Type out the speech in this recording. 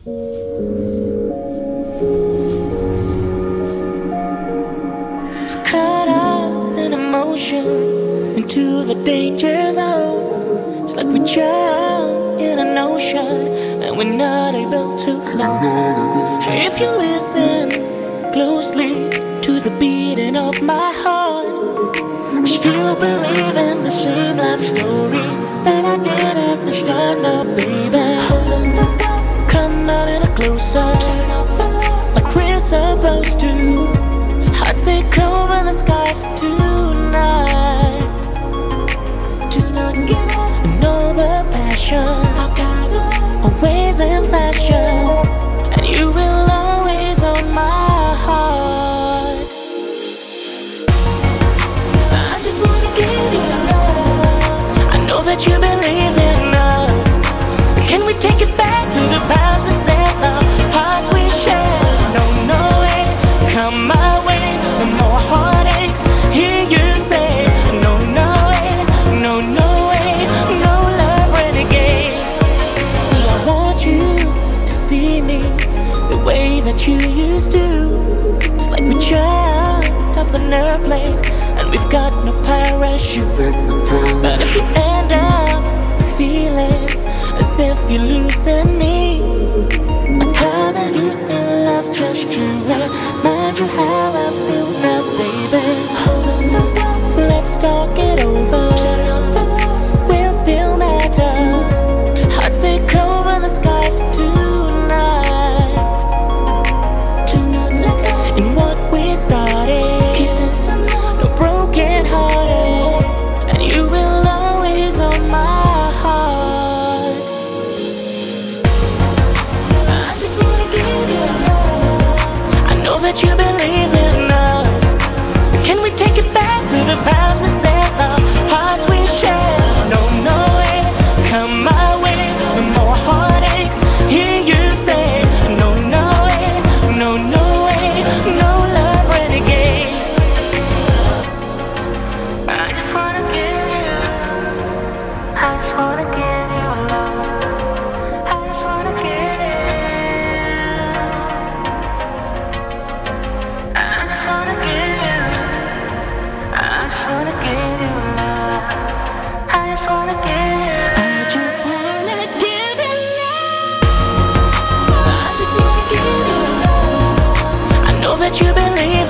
So caught up in emotion into the danger zone. It's like we drown in an ocean and we're not able to float. If you listen closely to the beating of my heart, you believe in the same life story that I did at the start. Now, baby, come a little closer, like we're supposed to. Hearts take over the skies tonight. Do not get up and know the passion, always in fashion, and you will always own my heart. I just wanna give you love. I know that you believe in us. Can we take it back to the past and set the hearts we share? No, no way, come my way. No more heartaches, hear you say. No, no way, no, no way, no love renegade. See, I want you to see me the way that you used to. It's like we jumped off an airplane and we've got no parachute. But if you end up feeling as if you're losing me, I cover you in love just to remind you how I feel now, baby. Let's talk it over. We'll still matter. Hearts take over the skies tonight. In what we started, no broken hearted, and you will always own my heart. I just wanna give you love. I know that you believe in us. Can we take it back to the past and set the hearts we share? No, no way, come my way. No more heartaches, hear you say. No, no way, no, no way, no love renegade. I just wanna give you, I just wanna give you love. I just wanna give you, I just wanna give you, I just wanna give you love. I just wanna give you, I just wanna give you love. I just wanna give you love. I know that you believe